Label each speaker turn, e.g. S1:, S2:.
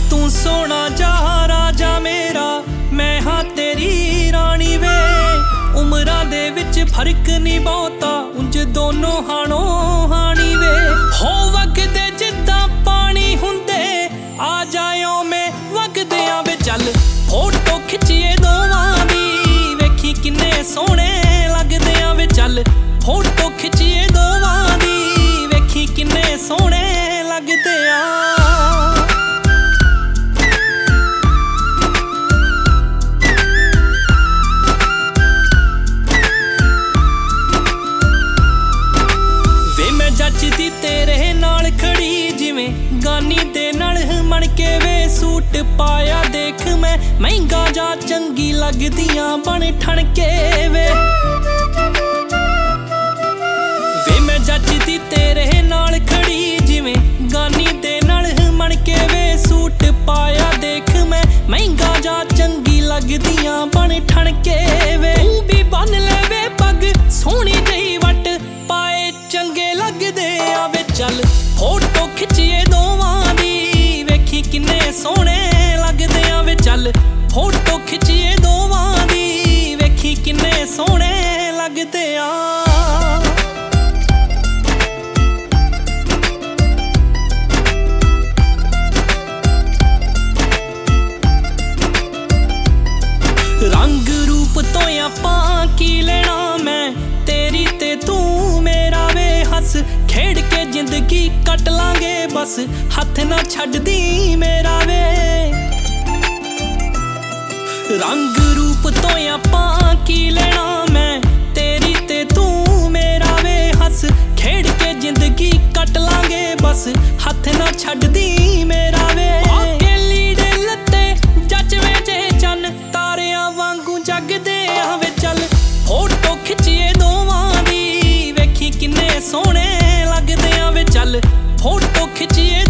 S1: तू सोना जा राजा मेरा, मैं हाँ तेरी रानी वे। उमरां दे विच फर्क नहीं बहुता, उंज दोनों हाणो हाणी वे। हो वगदे जिद्दां पानी हुंदे, आ जायो में वगदियां वे। चल फोटो खिच्चिए दोवां दी, वेखी किन्ने सोहणे लगदे आ वे। चल फोटो खिच्चिए दोवां दी, वेखी किन्ने सोहणे लगदे आ। जचदी तेरे नाल खड़ी जिवें गानी दे नाल मन के वे। सूट पाया देख मैं महंगा जा चंगी लगदियां बन ठण के वे। मैं जचदी तेरे नाल खड़ी जिवें गानी दे नाल मन के वे। सूट पाया देख मैं महंगा जा चंगी लगदियां बन ठण के वे। तू भी बन ले वे पग सोहनी जही वट पाए चंगे लगदे आवे। चल फोटो खिच्चिए दोवां दी, वेखी किन्ने सोहणे लगदे आ वे। चल फोटो खिच्चिए दोवां दी, वेखी किन्ने सोहणे लगदे आ। रंग रूप तो आपां की लेना, मैं तेरी ते तू मेरा वे। हस खेड़ के जिंदगी कट लांगे बस, हथ ना छड्डी मेरा वे। रंग रूप तो आपां की लेना, मैं तेरी ते तू मेरा वे। हस खेड़ के जिंदगी कट लांगे बस, हथ ना छड्डी मेरा वे। आके लीड़े लत्ते जचवे जे चन, तारियां वांगू जगदे आवे। चल फोटो खिच्चिए दोवां दी, वेखी किन्ने सोहणे लगदे आ वे। चल फोटो खिच्चिए